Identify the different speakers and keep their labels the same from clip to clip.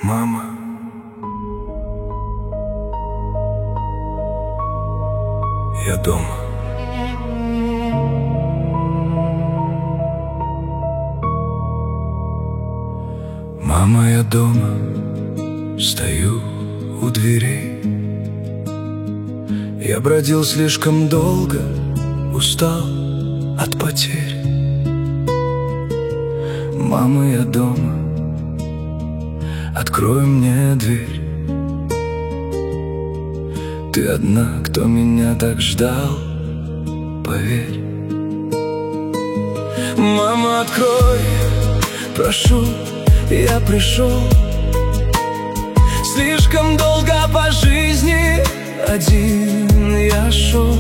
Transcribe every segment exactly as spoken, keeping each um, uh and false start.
Speaker 1: Мама, я дома. Мама, я дома, стою у дверей. Я бродил слишком долго, устал от потерь. Мама, я дома, открой мне дверь. Ты одна, кто меня так ждал, поверь. Мама, открой, прошу, я пришел. Слишком долго по жизни один я шел.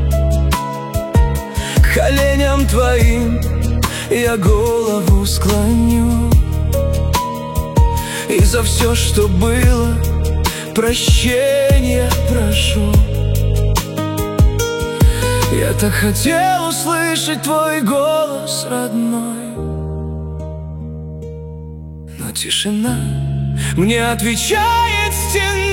Speaker 1: К коленям твоим я голову склоню, и за все, что было, прощения прошу. Я так хотел услышать твой голос, родной, но тишина мне отвечает стеной.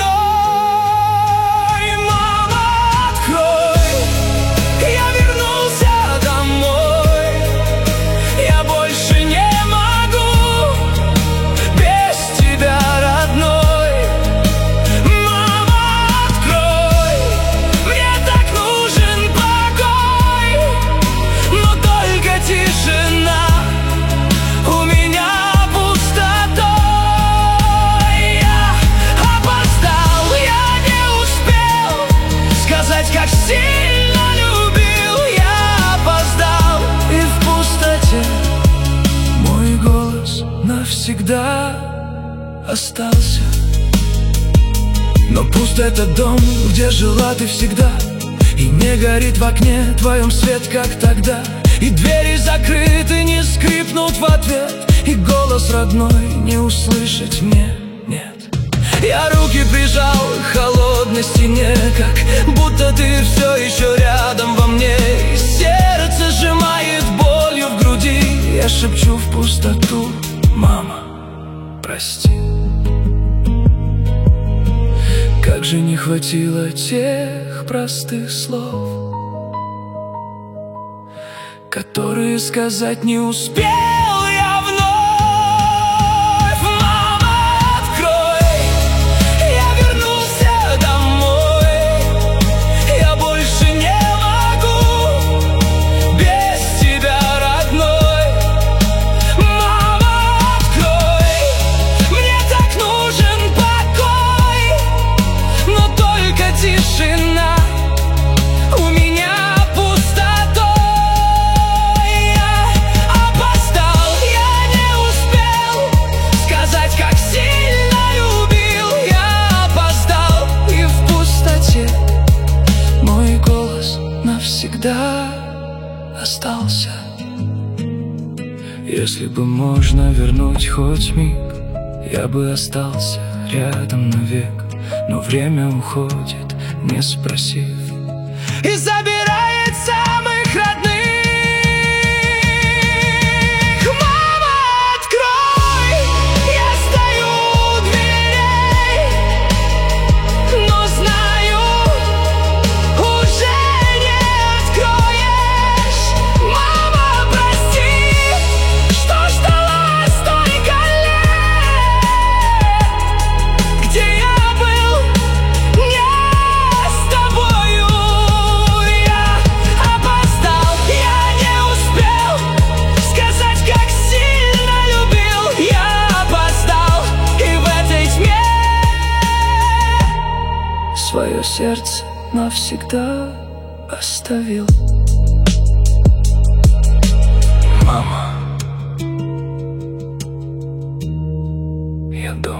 Speaker 1: Мама, открой, я вернулся домой. Я больше не могу без тебя, родной. Мама, открой, мне так нужен покой, но только тишина. У меня как сильно любил, я опоздал, и в пустоте мой голос навсегда остался. Но пуст этот дом, где жила ты всегда, и не горит в окне твоем свет, как тогда. И двери закрыты, не скрипнут в ответ, и голос родной не услышать мне нет. Я руки прижал к холодной стене, как будто ты все еще рядом во мне. И сердце сжимает болью в груди. Я шепчу в пустоту: мама, прости. Как же не хватило тех простых слов, которые сказать не успел я вновь. Тишина, у меня пустотой. Я опоздал, я не успел сказать, как сильно любил. Я опоздал, и в пустоте мой голос навсегда остался. Если бы можно вернуть хоть миг, я бы остался рядом навек. Но время уходит, не спросив, и забирает самых родных. Мама, открой, я стою у дверей, но знаю, уже не откроешь. Мама, прости, что ждала столько лет, где я свое сердце навсегда оставил. Мама, я дома.